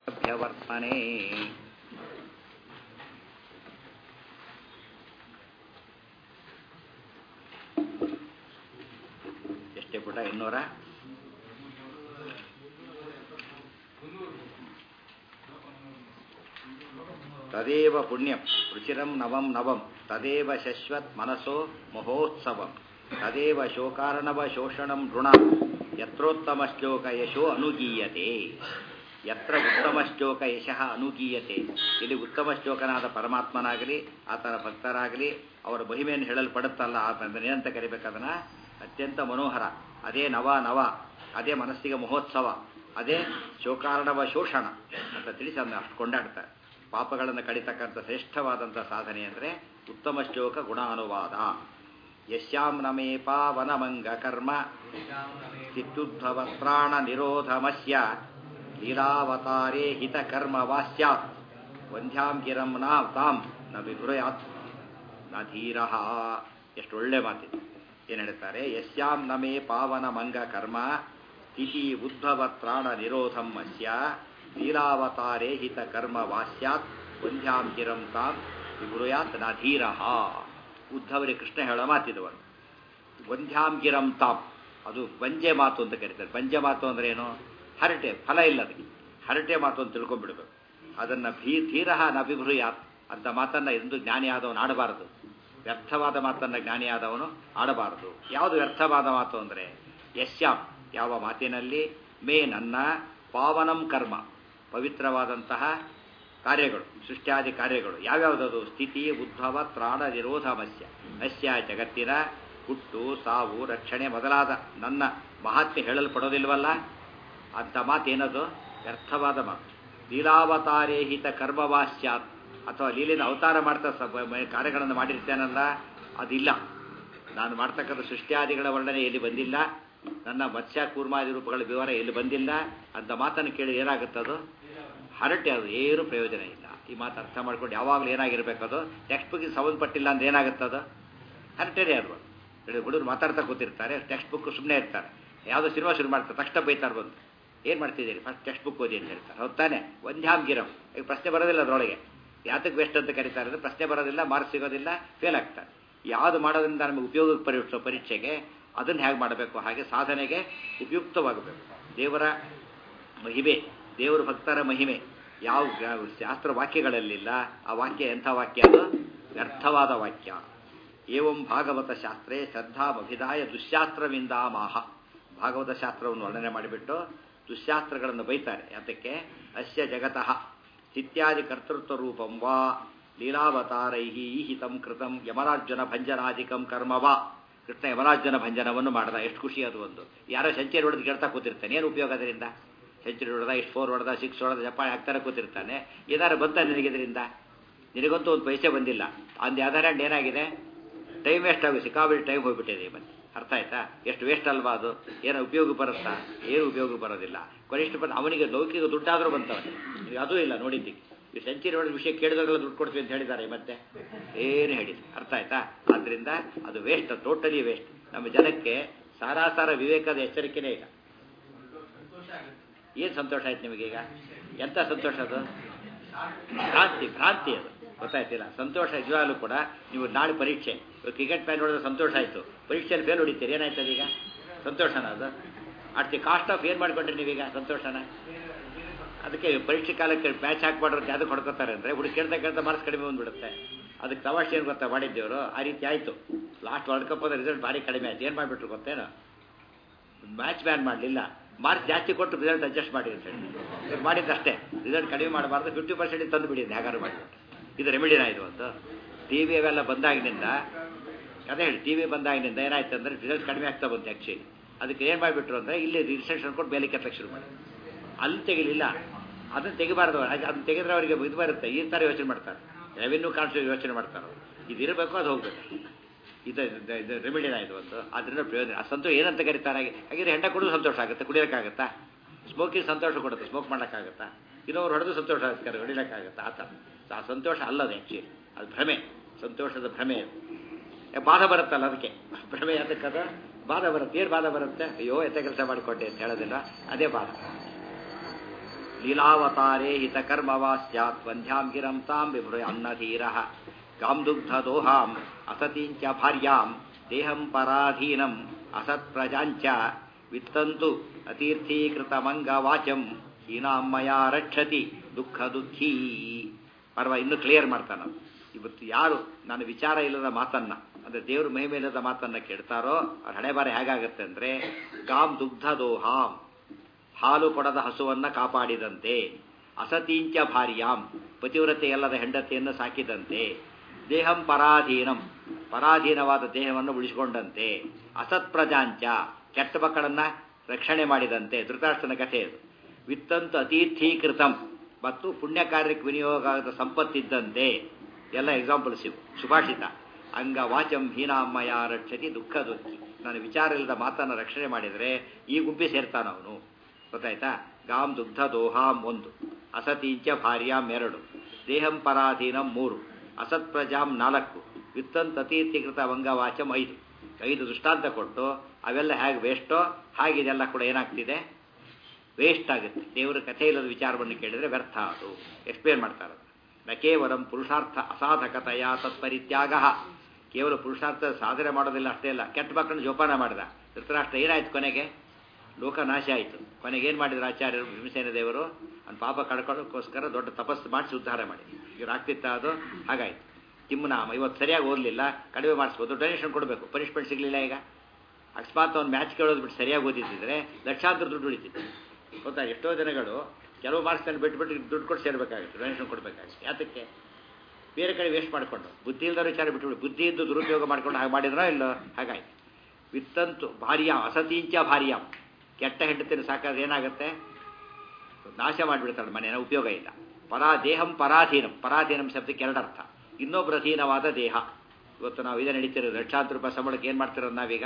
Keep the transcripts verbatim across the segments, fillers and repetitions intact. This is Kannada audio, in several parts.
ಅಭ್ಯವರ್ತನೆ ಎಷ್ಟೇ ಪುಟ ಇನ್ನೂರ ತದೇವ ಪುಣ್ಯಂ ರುಚಿರಂ ನವಂ ನವಂ ತದೇವ ಶಶ್ವತ್ ಮನಸೋ ಮಹೋತ್ಸವಂ ತದೇವ ಶೋಕಾರ್ಣವ ಶೋಷಣಂ ಋಣ ಯತ್ರೋತ್ತಮ ಶ್ಲೋಕ ಯಶೋ ಅನುಗೀಯತೆ ಯತ್ರ ಉತ್ತಮ ಶ್ಲೋಕ ಯಶಃ ಅನುಗೀಯತೆ. ಇಲ್ಲಿ ಉತ್ತಮ ಶ್ಲೋಕನಾದ ಪರಮಾತ್ಮನಾಗಲಿ ಆತನ ಭಕ್ತರಾಗಲಿ ಅವರ ಮಹಿಮೆಯನ್ನು ಹೇಳಲ್ಪಡುತ್ತಲ್ಲ ಆತನ ಏನಂತ ಕರಿಬೇಕದನ್ನ ಅತ್ಯಂತ ಮನೋಹರ, ಅದೇ ನವ ನವ, ಅದೇ ಮನಸ್ಸಿಗೆ ಮಹೋತ್ಸವ, ಅದೇ ಶೋಕಾರ್ಣವ ಶೋಷಣ ಅಂತ ತಿಳಿಸಿ ಅದನ್ನ ಅಷ್ಟು ಕೊಂಡಾಡ್ತಾರೆ. ಪಾಪಗಳನ್ನು ಕಡಿತಕ್ಕಂಥ ಶ್ರೇಷ್ಠವಾದಂಥ ಸಾಧನೆ ಅಂದರೆ ಉತ್ತಮ ಶ್ಲೋಕ ಗುಣಾನುವಾದ. ಯಶ್ಯಾಂ ನಮೇ ಪಾವನಮಂಗ ಕರ್ಮ ಚಿತ್ತುದ್ಭವತ್ರಾಣ ನಿರೋಧಮಸ್ಯ ಲೀಲಾವತಾರೇ ಹಿತ ಕರ್ಮ ವಾಸ್ಯಾತ್ ವಂದ್ಯಾಂ ಗಿರಂ ನಾ ತಾಂ ನ ವಿಭ್ರಯಾತ್ ನ ಧೀರಃ. ಎಷ್ಟು ಒಳ್ಳೆ ಮಾತಿದೆ. ಏನು ಹೇಳ್ತಾರೆ? ಯಶ್ಯಾಂ ನಮೇ ಪಾವನ ಮಂಗ ಕರ್ಮ ಸ್ಥಿತಿ ಉದ್ಭವತ್ರಾಣ ನಿರೋಧಂ ಅಸ್ಯ ಲೀಲಾವತಾರೇ ಹಿತ ಕರ್ಮ ವಾಸ್ಯಾತ್ ವಂದ್ಯಾಂ ಗಿರಂ ತಾಂ ವಿಭ್ರಯಾತ್ ನ ಧೀರಃ. ಉದ್ಧವರಿಗೆ ಕೃಷ್ಣ ಹೇಳೋ ಮಾತಿದವರು. ವಂದ್ಯಾಂ ಗಿರಂ ತಾಂ ಅದು ಬಂಜೆ ಮಾತು ಅಂತ ಕರೀತಾರೆ. ಬಂಜೆ ಮಾತು ಅಂದ್ರೆ ಏನು? ಹರಟೆ, ಫಲ ಇಲ್ಲ ಅದಕ್ಕೆ. ಹರಟೆ ಮಾತು ಅಂತ ತಿಳ್ಕೊಂಡ್ಬಿಡ್ಬೇಕು. ಅದನ್ನು ಭೀ ಧೀರ ನ ವಿಭ್ರಯಾತ್ ಅಂತ ಮಾತನ್ನು ಎಂದು ಜ್ಞಾನಿ ಆದವನು ಆಡಬಾರದು. ವ್ಯರ್ಥವಾದ ಮಾತನ್ನು ಜ್ಞಾನಿ ಆದವನು ಆಡಬಾರದು. ಯಾವುದು ವ್ಯರ್ಥವಾದ ಮಾತು ಅಂದರೆ ಯಶ್ಯಾಂ ಯಾವ ಮಾತಿನಲ್ಲಿ ಮೇ ನನ್ನ ಪಾವನಂ ಕರ್ಮ ಪವಿತ್ರವಾದಂತಹ ಕಾರ್ಯಗಳು, ಸೃಷ್ಟ್ಯಾದಿ ಕಾರ್ಯಗಳು ಯಾವ್ಯಾವುದದು? ಸ್ಥಿತಿ ಉದ್ಭವ ತ್ರಾಣ ನಿರೋಧ ಮಸ್ಯ ಅಸ್ಯ ಜಗತ್ತಿನ ಹುಟ್ಟು ಸಾವು ರಕ್ಷಣೆ ಮೊದಲಾದ ನನ್ನ ಮಹಾತ್ಮೆ ಹೇಳಲ್ಪಡೋದಿಲ್ವಲ್ಲ ಅಂತ ಮಾತೇನದು? ವ್ಯರ್ಥವಾದ ಮಾತು. ಲೀಲಾವತಾರೇಹಿತ ಕರ್ಮವಾಸ್ಯಾತ್ ಅಥವಾ ಲೀಲೆನ ಅವತಾರ ಮಾಡ್ತಾ ಕಾರ್ಯಗಳನ್ನು ಮಾಡಿರ್ತೇನಲ್ಲ ಅದಿಲ್ಲ. ನಾನು ಮಾಡ್ತಕ್ಕಂಥ ಸೃಷ್ಟ್ಯಾದಿಗಳ ವರ್ಣನೆ ಎಲ್ಲಿ ಬಂದಿಲ್ಲ, ನನ್ನ ಮತ್ಸ್ಯ ಕೂರ್ಮಾದಿ ರೂಪಗಳ ವಿವರ ಎಲ್ಲಿ ಬಂದಿಲ್ಲ ಅಂತ ಮಾತನ್ನು ಕೇಳಿ ಏನಾಗುತ್ತದು? ಹರಟೆ. ಅದು ಏನು ಪ್ರಯೋಜನ ಇಲ್ಲ. ಈ ಮಾತು ಅರ್ಥ ಮಾಡ್ಕೊಂಡು ಯಾವಾಗಲೂ ಏನಾಗಿರ್ಬೇಕದು? ಟೆಕ್ಸ್ಟ್ ಬುಕ್ಗೆ ಸಂಬಂಧಪಟ್ಟಿಲ್ಲ ಅಂದ್ರೆ ಏನಾಗುತ್ತದು? ಹರಟೆನೇ ಅದು. ಹುಡುಗರು ಮಾತಾಡ್ತಾ ಕೂತಿರ್ತಾರೆ, ಟೆಕ್ಸ್ಟ್ ಬುಕ್ ಸುಮ್ಮನೆ ಇರ್ತಾರೆ. ಯಾವುದೋ ಸಿನಿಮಾ ಶುರು ಮಾಡ್ತಾರೆ, ತಕ್ಷಣ ಬೈತಾರೆ ಬಂದು ಏನು ಮಾಡ್ತಿದ್ದೀರಿ, ಫಸ್ಟ್ ಟೆಕ್ಸ್ಟ್ ಬುಕ್ ಓದಿ ಅಂತ ಹೇಳ್ತಾರೆ. ಹೊತ್ತಾನೆ ವಂದ್ಯಾಂ ಗಿರಂ. ಈಗ ಪ್ರಶ್ನೆ ಬರೋದಿಲ್ಲ ಅದರೊಳಗೆ. ಯಾತಕ್ಕೆ ಬೆಸ್ಟ್ ಅಂತ ಕರೀತಾರೆ ಅಂದರೆ ಪ್ರಶ್ನೆ ಬರೋದಿಲ್ಲ, ಮಾರ್ಕ್ಸ್ ಸಿಗೋದಿಲ್ಲ, ಫೇಲ್ ಆಗ್ತಾರೆ. ಯಾವುದು ಮಾಡೋದ್ರಿಂದ ನಮಗೆ ಉಪಯೋಗಕ್ಕೆ ಪರೀಕ್ಷೆ ಪರೀಕ್ಷೆಗೆ ಅದನ್ನು ಹೇಗೆ ಮಾಡಬೇಕು, ಹಾಗೆ ಸಾಧನೆಗೆ ಉಪಯುಕ್ತವಾಗಬೇಕು. ದೇವರ ಮಹಿಮೆ, ದೇವರ ಭಕ್ತರ ಮಹಿಮೆ ಯಾವ ಶಾಸ್ತ್ರ ವಾಕ್ಯಗಳಲ್ಲಿಲ್ಲ. ಆ ವಾಕ್ಯ ಎಂಥ ವಾಕ್ಯ? ಅದು ವ್ಯರ್ಥವಾದ ವಾಕ್ಯ. ಏವಂ ಭಾಗವತ ಶಾಸ್ತ್ರೇ ಶ್ರದ್ಧಾಮಭಿದಾಯ ದುಶ್ಯಾಸ್ತ್ರವಿಂದ ಮಾಹ. ಭಾಗವತ ಶಾಸ್ತ್ರವನ್ನು ವರ್ಣನೆ ಮಾಡಿಬಿಟ್ಟು ದುಶ್ಯಾಸ್ತ್ರಗಳನ್ನು ಬೈತಾರೆ. ಯಾತಕ್ಕೆ? ಅಸ್ಯ ಜಗತಃ ಸ್ಥಿತ್ಯಾದಿ ಕರ್ತೃತ್ವ ರೂಪಂ ವಾ ಲೀಲಾವತಾರೈ ಈಹಿತಂ ಕೃತಂ ಯಮರಾಜ್ಯನ ಭಂಜನಾಧಿಕಂ ಕರ್ಮ ವಾ. ಕೃಷ್ಣ ಯಮರಾಜ್ಯನ ಭಂಜನವನ್ನು ಮಾಡಿದ. ಎಷ್ಟು ಖುಷಿ ಅದು. ಒಂದು ಯಾರೋ ಸೆಂಚುರಿ ಹೊಡೆದು ಕೇಳ್ತಾ ಕೂತಿರ್ತಾನೆ, ಏನು ಉಪಯೋಗ ಅದರಿಂದ? ಸೆಂಚುರಿ ಹೊಡೆದ, ಇಷ್ಟು ಫೋರ್ ಹೊಡೆದ, ಸಿಕ್ಸ್ ಹೊಡೆದ, ಜಪಾಳಿ ಹಾಕ್ತಾರೆ ಕೂತಿರ್ತಾನೆ. ಏನಾರು ಬಂತ ನಿನಗಿದ್ರಿಂದ? ನಿನಗಂತೂ ಒಂದು ಪೈಸೆ ಬಂದಿಲ್ಲ. ಅಂದು ಯಾವ್ದಾರ ಏನಾಗಿದೆ? ಟೈಮ್ ವೇಸ್ಟ್ ಆಗಿ ಸಿಕ್ಕಾಬಿಟ್ಟು ಟೈಮ್ ಹೋಗ್ಬಿಟ್ಟಿದೆ. ಮತ್ತೆ ಅರ್ಥ ಆಯ್ತಾ? ಎಷ್ಟು ವೇಸ್ಟ್ ಅಲ್ವಾ ಅದು? ಏನೋ ಉಪಯೋಗ ಬರುತ್ತಾ? ಏನು ಉಪಯೋಗ ಬರೋದಿಲ್ಲ. ಕನಿಷ್ಠ ಬಂದು ಅವನಿಗೆ ಲೌಕಿಕ ದುಡ್ಡಾದರೂ ಬಂತವನಿಗೆ. ಅದೂ ಇಲ್ಲ ನೋಡಿದ್ದಕ್ಕೆ. ಈ ಸೆಂಚುರಿ ಹೊಡೆದ ವಿಷಯ ಕೇಳಿದಾಗಲ್ಲ ದುಡ್ಡು ಕೊಡ್ತೀವಿ ಅಂತ ಹೇಳಿದ್ದಾರೆ. ಮತ್ತೆ ಏನು ಹೇಳಿಲ್ಲ. ಅರ್ಥ ಆಯ್ತಾ? ಆದ್ದರಿಂದ ಅದು ವೇಸ್ಟ್, ಟೋಟಲಿ ವೇಸ್ಟ್. ನಮ್ಮ ಜನಕ್ಕೆ ಸಾರಾಸಾರ ವಿವೇಕದ ಎಚ್ಚರಿಕೆನೇ ಇಲ್ಲ. ಏನು ಸಂತೋಷ ಆಯ್ತು ನಿಮಗೀಗ? ಎಂಥ ಸಂತೋಷ ಅದು? ಭ್ರಾಂತಿ, ಭ್ರಾಂತಿ ಅದು. ಗೊತ್ತಾಯ್ತಿಲ್ಲ? ಸಂತೋಷ ನಿಜವಾಗಲೂ ಕೂಡ. ನೀವು ನಾಳೆ ಪರೀಕ್ಷೆ, ಕ್ರಿಕೆಟ್ ಮ್ಯಾಚ್ ನೋಡಿದ್ರೆ ಸಂತೋಷ ಆಯಿತು, ಪರೀಕ್ಷೆಯಲ್ಲಿ ಫೇಲ್ ಹೊಡಿತೀರಿ, ಏನಾಯ್ತದ ಈಗ? ಸಂತೋಷನ ಅದು? ಅಟ್ ದಿ ಕಾಸ್ಟ್ ಆಫ್ ಏನು ಮಾಡ್ಕೊಂಡ್ರಿ ನೀವೀಗ ಸಂತೋಷನ? ಅದಕ್ಕೆ ಪರೀಕ್ಷೆ ಕಾಲಕ್ಕೆ ಮ್ಯಾಚ್ ಹಾಕ್ಬಾರ್ದು ಅಂತ ಅದಕ್ಕೆ ಹೊಡ್ಕೋತಾರೆ ಅಂದರೆ ಹುಡುಗಿ ಕೇಳ್ತಾ ಕೇಳ್ತಾ ಮಾರ್ಕ್ಸ್ ಕಡಿಮೆ ಬಂದುಬಿಡುತ್ತೆ. ಅದಕ್ಕೆ ತಮಾಷೆ ಏನು ಗೊತ್ತಾ ಮಾಡಿದ್ದೇವರು? ಆ ರೀತಿ ಆಯಿತು. ಲಾಸ್ಟ್ ವರ್ಲ್ಡ್ ಕಪ್ ಅದ ರಿಸಲ್ಟ್ ಭಾರಿ ಕಡಿಮೆ ಆಯಿತು. ಏನು ಮಾಡಿಬಿಟ್ರು ಗೊತ್ತೇನೋ? ಮ್ಯಾಚ್ ಬ್ಯಾನ್ ಮಾಡಲಿಲ್ಲ, ಮಾರ್ಕ್ಸ್ ಜಾಸ್ತಿ ಕೊಟ್ಟು ರಿಸಲ್ಟ್ ಅಡ್ಜಸ್ಟ್ ಮಾಡಿ ಅಂತ ಹೇಳಿ ಮಾಡಿದ್ದಷ್ಟೇ. ರಿಸಲ್ಟ್ ಕಡಿಮೆ ಮಾಡಬಾರ್ದು, ಫಿಫ್ಟಿ ಪರ್ಸೆಂಟ್ ತಂದು ಬಿಡಿದೆ ಹೇಗಾರು ಮಾಡಿಬಿಟ್ಟು. ಇದು ರೆಮಿಡಿನ ಇದು ಒಂದು. ಟಿ ವಿ ಅವೆಲ್ಲ ಬಂದಾಗಿನಿಂದ, ಅದೇ ಹೇಳಿ ಟಿ ವಿ ಬಂದಾಗಿನಿಂದ ಏನಾಯ್ತು ಅಂದರೆ ರಿಸಲ್ಟ್ ಕಡಿಮೆ ಆಗ್ತಾ ಬಂತು ಆ್ಯಕ್ಚುಲಿ. ಅದಕ್ಕೆ ಏನು ಮಾಡಿಬಿಟ್ರು ಅಂದರೆ ಇಲ್ಲಿ ರಿಜಿಸ್ಟ್ರೇಷನ್ ಕೊಟ್ಟು ಮೇಲೆ ಕೆತ್ತಕ್ಕೆ ಶುರು ಮಾಡಿ. ಅಲ್ಲಿ ತೆಗಿಲಿಲ್ಲ, ಅದನ್ನು ತೆಗಿಬಾರ್ದು. ಅದನ್ನು ತೆಗೆದ್ರೆ ಅವರಿಗೆ ಇದು ಬರುತ್ತೆ. ಈ ಥರ ಯೋಚನೆ ಮಾಡ್ತಾರೆ, ರೆವಿನ್ಯೂ ಕಾನ್ಸ್ಟು ಯೋಚನೆ ಮಾಡ್ತಾರೆ. ಇದು ಇರಬೇಕು, ಅದು ಹೋಗ್ಬೇಕು. ಇದು ಇದು ರೆಮಿಡಿನ ಇದು ಒಂದು. ಅದರಿಂದ ಪ್ರಯೋಜನ. ಆ ಸಂತೋಷ ಏನಂತ ಕರೀತಾರೆ? ಹಾಗೆ ಹೆಂಡ ಕೊಡೋದು ಸಂತೋಷ ಆಗುತ್ತೆ, ಕುಡಿಯೋಕ್ಕಾಗತ್ತಾ? ಸ್ಮೋಕಿಂಗ್ ಸಂತೋಷ ಕೊಡುತ್ತೆ, ಸ್ಮೋಕ್ ಮಾಡೋಕ್ಕಾಗತ್ತಾ? ಇನ್ನೊಬ್ರು ಹೊಡೆದು ಸಂತೋಷ ಆಗುತ್ತೆ, ಹೊಡಿಲಿಕ್ಕಾಗತ್ತಾ? ಆ ಥರ ಆ ಸಂತೋಷ ಅಲ್ಲದೆ ಆ್ಯಕ್ಚುಲಿ ಅದು ಭ್ರಮೆ, ಸಂತೋಷದ ಭ್ರಮೆ. ಬಾಧ ಬರುತ್ತಲ್ಲ ಅದಕ್ಕೆ ಭ್ರಮೆ. ಅದಕ್ಕದ ಬಾಧ ಬರುತ್ತೆ. ಏನು ಬಾಧ ಬರುತ್ತೆ? ಅಯ್ಯೋ ಎತ್ತ ಕೆಲಸ ಮಾಡಿಕೊಟ್ಟೆ ಅಂತ ಹೇಳೋದಿಲ್ಲ, ಅದೇ ಬಾಧ. ಲೀಲಾವತಾರೇ ಹಿತಕರ್ಮವಾ ಸ್ಯಾತ್ ವಂದ್ಯಾಂ ಗಿರಂ ತಾಂ ವಿಭೃ ಅನ್ನಧೀರಃ ಗಾಂ ದುಗ್ಧದೋಹಾಂ ಅಸತೀಂಚ ಭಾರ್ಯಾಂ ದೇಹಂ ಪರಾಧೀನಂ ಅಸತ್ಪ್ರಜಾಂಚ ವಿತ್ತಂತು ಅತೀರ್ಥೀಕೃತಮಂಗವಾಚಂ ಹೀನಾಂ ಮಯಾ ರಕ್ಷತಿ ದುಃಖ ದುಃಖೀ. ಪರ್ವ ಇನ್ನೂ ಕ್ಲಿಯರ್ ಮಾಡ್ತಾನ. ಇವತ್ತು ಯಾರು ನನ್ನ ವಿಚಾರ ಇಲ್ಲದ ಮಾತನ್ನ ಅಂದರೆ ದೇವ್ರ ಮಹಿಮೆ ಇಲ್ಲದ ಮಾತನ್ನ ಕೇಳ್ತಾರೋ ಅವ್ರ ಹಣೆ ಬಾರಿ ಹೇಗಾಗತ್ತೆ ಅಂದರೆ ಗಾಂ ದುಗ್ಧದೋಹಾಂ ಹಾಲು ಕೊಡದ ಹಸುವನ್ನ ಕಾಪಾಡಿದಂತೆ, ಅಸತೀಂಚ ಭಾರ್ಯಾಂ ಪತಿವ್ರತೆಯಲ್ಲದ ಹೆಂಡತಿಯನ್ನು ಸಾಕಿದಂತೆ, ದೇಹಂ ಪರಾಧೀನಂ ಪರಾಧೀನವಾದ ದೇಹವನ್ನು ಉಳಿಸಿಕೊಂಡಂತೆ, ಅಸತ್ಪ್ರಜಾಂಚ ಕೆಟ್ಟ ಮಕ್ಕಳನ್ನ ರಕ್ಷಣೆ ಮಾಡಿದಂತೆ. ಧೃತರಾಷ್ಟ್ರನ ಕಥೆ ಇದು. ವಿತ್ತಂತು ಅತೀರ್ಥೀಕೃತಂ ಮತ್ತು ಪುಣ್ಯ ಕಾರ್ಯಕ್ಕೆ ವಿನಿಯೋಗ ಆದ ಸಂಪತ್ತಿದ್ದಂತೆ ಎಲ್ಲ ಎಕ್ಸಾಂಪಲ್ಸ್ ಇವು. ಸುಭಾಷಿತ ಅಂಗವಾಚಂ ಹೀನಾಮಯ ರಕ್ಷತಿ ದುಃಖ ದುಃಖಿ. ನಾನು ವಿಚಾರ ಇಲ್ಲದ ಮಾತನ್ನು ರಕ್ಷಣೆ ಮಾಡಿದರೆ ಈ ಗುಂಪಿ ಸೇರ್ತಾನವನು. ಗೊತ್ತಾಯ್ತಾ? ಗಾಂ ದುಗ್ಧ ದೋಹಾಂ ಒಂದು, ಅಸತೀಂಚ ಭಾರ್ಯಾಂ ಎರಡು, ದೇಹಂ ಪರಾಧೀನಂ ಮೂರು, ಅಸತ್ಪ್ರಜಾಂ ನಾಲ್ಕು, ವಿತ್ತಂತತೀರ್ಥೀಕೃತ ಅಂಗವಾಚಂ ಐದು. ಐದು ದೃಷ್ಟಾಂತ ಕೊಟ್ಟು ಅವೆಲ್ಲ ಹೇಗೆ ವೇಸ್ಟೋ ಹಾಗೆ ಇದೆಲ್ಲ ಕೂಡ ಏನಾಗ್ತಿದೆ, ವೇಸ್ಟ್ ಆಗುತ್ತೆ. ದೇವರ ಕಥೆ ಇಲ್ಲದ ವಿಚಾರವನ್ನು ಕೇಳಿದರೆ ವ್ಯರ್ಥ. ಅದು ಎಕ್ಸ್ಪ್ಲೇನ್ ಮಾಡ್ತಾರೆ. ನ ಕೇವಲಂ ಪುರುಷಾರ್ಥ ಅಸಾಧಕತೆಯ ತತ್ಪರಿತ್ಯಾಗ. ಕೇವಲ ಪುರುಷಾರ್ಥ ಸಾಧನೆ ಮಾಡೋದಿಲ್ಲ ಅಷ್ಟೇ ಅಲ್ಲ, ಕೆಟ್ಟ ಮಕ್ಕಳನ್ನು ಜೋಪಾನ ಮಾಡಿದ. ಧೃತರಾಷ್ಟ್ರ ಏನಾಯ್ತು? ಕೊನೆಗೆ ಲೋಕನಾಶ ಆಯಿತು. ಕೊನೆಗೆ ಏನು ಮಾಡಿದ್ರು ಆಚಾರ್ಯರು? ಭೀಮಸೇನ ದೇವರು ಅವ್ನ ಪಾಪ ಕಳ್ಕೊಳ್ಳೋಕ್ಕೋಸ್ಕರ ದೊಡ್ಡ ತಪಸ್ಸು ಮಾಡಿಸಿ ಉದ್ಧಾರ ಮಾಡಿ. ಇವ್ರು ಆಗ್ತಿತ್ತ ಅದು ಹಾಗಾಯ್ತು. ತಿಮ್ಮನಾಮ ಇವತ್ತು ಸರಿಯಾಗಿ ಓದಲಿಲ್ಲ, ಕಡಿಮೆ ಮಾಡಿಸ್ಬೋದು, ಡೊನೇಷನ್ ಕೊಡಬೇಕು, ಪನಿಷ್ಮೆಂಟ್ ಸಿಗಲಿಲ್ಲ. ಈಗ ಅಕಸ್ಮಾತ್ ಅವ್ನು ಮ್ಯಾಚ್ ಕೇಳೋದು ಬಿಟ್ಟು ಸರಿಯಾಗಿ ಓದಿದ್ದಿದ್ರೆ ಲಕ್ಷಾಂತರ ದುಡ್ಡು ಉಳಿತಿತ್ತು. ಗೊತ್ತಾ? ಎಷ್ಟೋ ಜನಗಳು ಕೆಲವು ಮಾರ್ಕ್ಸ್ನಲ್ಲಿ ಬಿಟ್ಬಿಟ್ಟು ದುಡ್ಡು ಕೊಟ್ಟು ಸೇರಬೇಕಾಗುತ್ತೆ, ಡೊನೇಷನ್ ಕೊಡಬೇಕಾಗುತ್ತೆ. ಯಾತಕ್ಕೆ? ಬೇರೆ ಕಡೆ ವೇಸ್ಟ್ ಮಾಡಿಕೊಂಡು ಬುದ್ಧಿ ಇಲ್ದವ್ರು ವಿಚಾರ ಬಿಟ್ಬಿಟ್ಟು ಬುದ್ಧಿ ಇದ್ದು ದುರುಪಯೋಗ ಮಾಡ್ಕೊಂಡು ಹಾಗೆ ಮಾಡಿದ್ರೋ ಇಲ್ಲೋ ಹಾಗಾಯ್ತು. ವಿತ್ತಂತು ಭಾರ್ಯಾಂ ಅಸತೀಂಚ ಭಾರ್ಯಾಂ ಕೆಟ್ಟ ಹೆಂಡತಿನ ಸಾಕಾದ್ರೆ ಏನಾಗುತ್ತೆ? ನಾಶ ಮಾಡಿಬಿಡ್ತಾಳೆ ಮನೇನ, ಉಪಯೋಗ ಇಲ್ಲ. ಪರಾ ದೇಹಂ ಪರಾಧೀನಂ, ಪರಾಧೀನಂ ಶಬ್ದಕ್ಕೆ ಎರಡು ಅರ್ಥ. ಇನ್ನೊಬ್ಬರ ಅಧೀನವಾದ ದೇಹ. ಇವತ್ತು ನಾವು ಇದೇ ನಡೀತಿರೋದು. ಲಕ್ಷಾಂತರ ರೂಪಾಯಿ ಸಂಬಳಕ್ಕೆ ಏನು ಮಾಡ್ತಿರೋದು ನಾವೀಗ?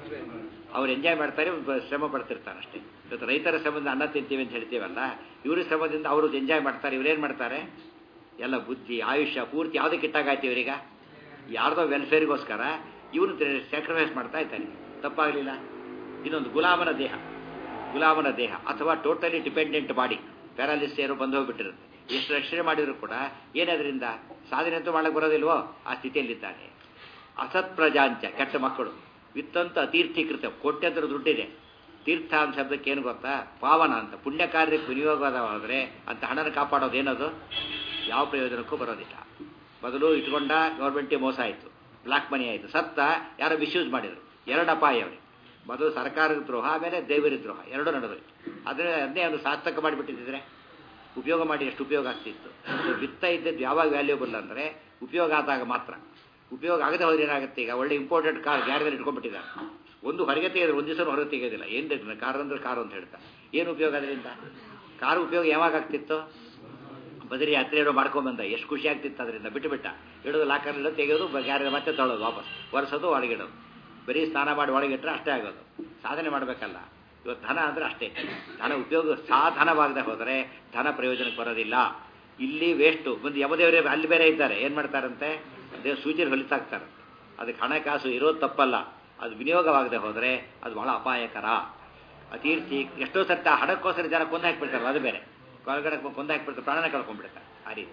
ಅವ್ರು ಎಂಜಾಯ್ ಮಾಡ್ತಾರೆ, ಶ್ರಮ ಪಡ್ತಿರ್ತಾರೆ ಅಷ್ಟೇ. ಇವತ್ತು ರೈತರ ಶ್ರಮದಿಂದ ಅನ್ನ ತಿಂತೀವಿ ಅಂತ ಹೇಳ್ತೀವಲ್ಲ, ಇವ್ರ ಶ್ರಮದಿಂದ ಅವರು ಎಂಜಾಯ್ ಮಾಡ್ತಾರೆ. ಇವ್ರೇನು ಮಾಡ್ತಾರೆ? ಎಲ್ಲ ಬುದ್ಧಿ ಆಯುಷ್ಯ ಪೂರ್ತಿ ಯಾವುದಕ್ಕೆ ಇಟ್ಟಾಗಾಯ್ತು ಇವರೀಗ? ಯಾರ್ದೋ ವೆಲ್ಫೇರ್ಗೋಸ್ಕರ ಇವನು ಸ್ಯಾಕ್ರಿಫೈಸ್ ಮಾಡ್ತಾ ಇದ್ದಾನೆ. ತಪ್ಪಾಗಲಿಲ್ಲ. ಇನ್ನೊಂದು ಗುಲಾಮನ ದೇಹ, ಗುಲಾಮನ ದೇಹ ಅಥವಾ ಟೋಟಲಿ ಡಿಪೆಂಡೆಂಟ್ ಬಾಡಿ, ಪ್ಯಾರಾಲಿಸಿಸ್ ಏನೋ ಬಂದು ಹೋಗ್ಬಿಟ್ಟಿರುತ್ತೆ. ಎಷ್ಟು ರಕ್ಷಣೆ ಮಾಡಿದ್ರು ಕೂಡ ಏನಾದ್ರಿಂದ ಸಾಧನೆ ಅಂತೂ ಮಾಡಕ್ಕೆ ಬರೋದಿಲ್ವೋ ಆ ಸ್ಥಿತಿಯಲ್ಲಿದ್ದಾನೆ. ಅಸತ್ ಪ್ರಜಾಂಚ ಕೆಟ್ಟ ಮಕ್ಕಳು, ವಿತ್ತಂತ ಅತೀರ್ಥೀಕೃತ ಕೋಟ್ಯಂತರ ದುಡ್ಡಿದೆ. ತೀರ್ಥ ಅಂತ ಶಬ್ದಕ್ಕೆ ಏನು ಗೊತ್ತಾ? ಪಾವನ ಅಂತ. ಪುಣ್ಯ ಕಾರ್ಯಕ್ಕೆ ವಿನಿಯೋಗವಾದರೆ ಅಂತ ಹಣನ ಕಾಪಾಡೋದೇನದು? ಯಾವ ಪ್ರಯೋಜನಕ್ಕೂ ಬರೋದಿಲ್ಲ. ಬದಲು ಇಟ್ಕೊಂಡ ಗೌರ್ಮೆಂಟಿಗೆ ಮೋಸ ಆಯಿತು, ಬ್ಲಾಕ್ ಮನಿ ಆಯಿತು. ಸತ್ತ ಯಾರೋ ಮಿಸ್ಯೂಸ್ ಮಾಡಿದರು, ಎರಡು ಅಪಾಯ ಅವರಿಗೆ. ಮೊದಲು ಸರ್ಕಾರದ ದ್ರೋಹ, ಆಮೇಲೆ ದೇವರ ದ್ರೋಹ, ಎರಡೂ ನಡೆದೋಯ್ತು. ಆದರೆ ಅದನ್ನೇ ಒಂದು ಸಾರ್ಥಕ ಮಾಡಿಬಿಟ್ಟಿದ್ರೆ ಉಪಯೋಗ ಮಾಡಿ ಎಷ್ಟು ಉಪಯೋಗ ಆಗ್ತಿತ್ತು. ವಿತ್ತ ಇದ್ದದ್ದು ಯಾವಾಗ ವ್ಯಾಲ್ಯೂಬಲ್ ಅಂದರೆ ಉಪಯೋಗ ಆದಾಗ ಮಾತ್ರ. ಉಪಯೋಗ ಆಗದೆ ಹೋದ್ರೆ ಏನಾಗುತ್ತೆ? ಈಗ ಒಳ್ಳೆ ಇಂಪೋರ್ಟೆಡ್ ಕಾರ್ ಗ್ಯಾರೇಜಲ್ಲಿ ಇಟ್ಕೊಂಡ್ಬಿಟ್ಟಿದ್ದಾರೆ, ಒಂದು ಹೊರಗೆ ತೆಗೆದ್ರೆ ಒಂದು ದಿವಸ ಹೊರಗೆ ತೆಗೆಯೋದಿಲ್ಲ. ಏನು ಕಾರ್ ಅಂದ್ರೆ ಕಾರು ಅಂತ ಹೇಳ್ತಾ ಏನು ಉಪಯೋಗ ಅದರಿಂದ? ಕಾರು ಉಪಯೋಗ ಯಾವಾಗ ಆಗ್ತಿತ್ತು? ಬದರಿ ಯಾತ್ರೆ ಏನೋ ಮಾಡ್ಕೊಂಬಂದ, ಎಷ್ಟು ಖುಷಿ ಆಗ್ತಿತ್ತು. ಅದರಿಂದ ಬಿಟ್ಟು ಬಿಟ್ಟ ಇಡೋದು, ಲಾಕರ್ನಿಡೋ, ತೆಗೆಯೋದು, ಗ್ಯಾರೇಜ್ ಮತ್ತೆ ತೊಳೋದು, ವಾಪಸ್ ಒರೆಸೋದು, ಒಳಗಿಡೋದು. ಬರೀ ಸ್ನಾನ ಮಾಡಿ ಒಳಗಿಟ್ರೆ ಅಷ್ಟೇ ಆಗೋದು. ಸಾಧನೆ ಮಾಡಬೇಕಲ್ಲ. ಇವತ್ತು ಧನ ಅಂದರೆ ಅಷ್ಟೇ. ಧನ ಉಪಯೋಗ ಸಾಧನವಾಗದೆ ಹೋದರೆ ಧನ ಪ್ರಯೋಜನಕ್ಕೆ ಬರೋದಿಲ್ಲ. ಇಲ್ಲಿ ವೇಸ್ಟು. ಬಂದು ಯಮದೇವರೇ ಅಲ್ಲಿ ಬೇರೆ ಇದ್ದಾರೆ, ಏನು ಮಾಡ್ತಾರಂತೆ? ದೇವ್ ಸೂಚಿಯಲ್ಲಿ ಹೊಲಿತಾಗ್ತಾರಂತೆ. ಅದಕ್ಕೆ ಹಣಕಾಸು ಇರೋದು ತಪ್ಪಲ್ಲ, ಅದು ವಿನಿಯೋಗವಾಗದೆ ಹೋದರೆ ಅದು ಬಹಳ ಅಪಾಯಕರ. ಅತೀರ್ಥಿ ಎಷ್ಟೋ ಸರ್ತಿ ಆ ಹಣಕ್ಕೋಸ್ಕರ ಜನ ಕೊಂದು ಹಾಕಿಬಿಡ್ತಾರಲ್ಲ, ಅದು ಬೇರೆ. ಹೊರಗಡೆ ಕೊಂದು ಹಾಕಿಬಿಡ್ತಾರೆ, ಪ್ರಾಣನ ಕಳ್ಕೊಂಡ್ಬಿಡ್ತಾರೆ. ಆ ರೀತಿ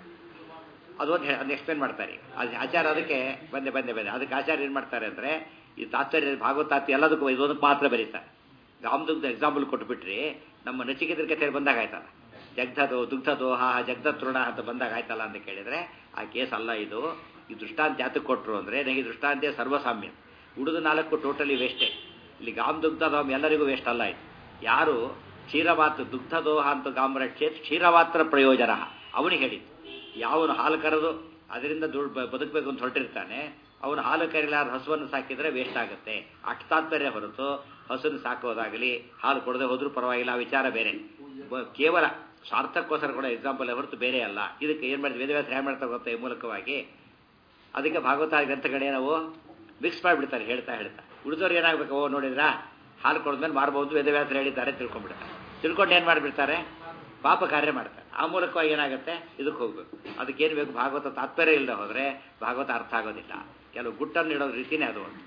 ಅದೊಂದು ಅದನ್ನ ಎಕ್ಸ್ಪ್ಲೇನ್ ಮಾಡ್ತಾರೆ. ಅದು ಆಚಾರ ಅದಕ್ಕೆ ಬಂದೆ ಬಂದೆ ಬಂದೆ ಅದಕ್ಕೆ ಆಚಾರ್ಯ ಏನು ಮಾಡ್ತಾರೆ ಅಂದರೆ ಈ ತಾತ್ಪರ್ಯ ಭಾಗವತಾತ್ಯ ಎಲ್ಲದಕ್ಕೂ ಇದೊಂದಕ್ಕೆ ಮಾತ್ರ ಬರೀತಾರೆ. ಗಾಮದುಗ್ಧ ಎಕ್ಸಾಂಪಲ್ ಕೊಟ್ಬಿಟ್ರಿ, ನಮ್ಮ ನಚಿಕೇತರ ಕಥೆ ಬಂದಾಗ ಆಯ್ತಲ್ಲ, ಜಗ್ಧದೋ ದುಗ್ಧದೋಹ ಜಗ್ಧತೃಣ ಅಂತ ಬಂದಾಗ ಆಯ್ತಲ್ಲ ಅಂತ ಕೇಳಿದರೆ ಆ ಕೇಸ್ ಅಲ್ಲ ಇದು. ಈ ದೃಷ್ಟಾಂತ ಯಾತಕ್ಕೆ ಕೊಟ್ಟರು ಅಂದರೆ ನನಗೆ ದೃಷ್ಟಾಂತ ಸರ್ವಸಾಮ್ಯ, ಉಳಿದು ನಾಲ್ಕು ಟೋಟಲಿ ವೇಸ್ಟೇ. ಇಲ್ಲಿ ಗಾಮ್ ದುಗ್ಧದೋಹಂ ಎಲ್ಲರಿಗೂ ವೇಸ್ಟ್ ಅಲ್ಲ ಇದು. ಯಾರು ಕ್ಷೀರಮಾತ್ರ ದುಗ್ಧದೋಹ ಅಂತ ಗಾಮ್ರಕ್ಷೇತ್ ಕ್ಷೀರಮಾತ್ರ ಪ್ರಯೋಜನ ಅವನಿಗೆ ಹೇಳಿದ್ದು. ಯಾವನು ಹಾಲು ಕರೆದು ಅದರಿಂದ ದುಡ್ಡು ಬದುಕಬೇಕು ಅಂತ ಹೊರಟಿರ್ತಾನೆ, ಅವನು ಹಾಲು ಕರೆಯಲಾದ ಹಸುವನ್ನು ಸಾಕಿದರೆ ವೇಸ್ಟ್ ಆಗುತ್ತೆ. ಅಷ್ಟು ತಾತ್ಪರ್ಯ ಹೊರತು ಹಸುವನ್ನು ಸಾಕೋದಾಗಲಿ ಹಾಲು ಕೊಡದೆ ಹೋದ್ರೂ ಪರವಾಗಿಲ್ಲ, ಆ ವಿಚಾರ ಬೇರೆ. ಕೇವಲ ಸ್ವಾರ್ಥಕ್ಕೋಸ್ಕರ ಕೂಡ ಎಕ್ಸಾಂಪಲ್ ಹೊರತು ಬೇರೆ ಅಲ್ಲ. ಇದಕ್ಕೆ ಏನು ಮಾಡಿದ್ವಿ? ವೇದವ್ಯಾಸ ಹೇಗೆ ಮಾಡ್ತಾ ಗೊತ್ತಾ? ಈ ಮೂಲಕವಾಗಿ ಅದಕ್ಕೆ ಭಾಗವತ ಗ್ರಂಥಗಳೇ ನಾವು ಮಿಕ್ಸ್ ಮಾಡಿಬಿಡ್ತಾರೆ ಹೇಳ್ತಾ ಹೇಳ್ತಾ. ಉಳಿದವ್ರು ಏನಾಗಬೇಕು? ಓ ನೋಡಿದ್ರಾ ಹಾಲು ಕೊಡದ್ಮೇಲೆ ಮಾರ್ಬೋದು, ವೇದವ್ಯಾಸರು ಹೇಳಿದ್ದಾರೆ ತಿಳ್ಕೊಂಡ್ಬಿಡ್ತಾರೆ. ತಿಳ್ಕೊಂಡು ಏನು ಮಾಡಿಬಿಡ್ತಾರೆ? ಪಾಪ ಕಾರ್ಯ ಮಾಡ್ತಾರೆ. ಆ ಮೂಲಕವಾಗಿ ಏನಾಗುತ್ತೆ? ಇದಕ್ಕೆ ಹೋಗ್ಬೇಕು. ಅದಕ್ಕೇನು ಬೇಕು? ಭಾಗವತ ತಾತ್ಪರ್ಯ ಇಲ್ಲದೆ ಹೋದರೆ ಭಾಗವತ ಅರ್ಥ ಆಗೋದಿಲ್ಲ. ಕೆಲವು ಗುಟ್ಟನ್ನು ಇಡೋ ರೀತಿನೇ ಅದು ಒಂದು.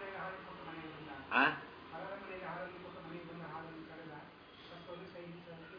ಆ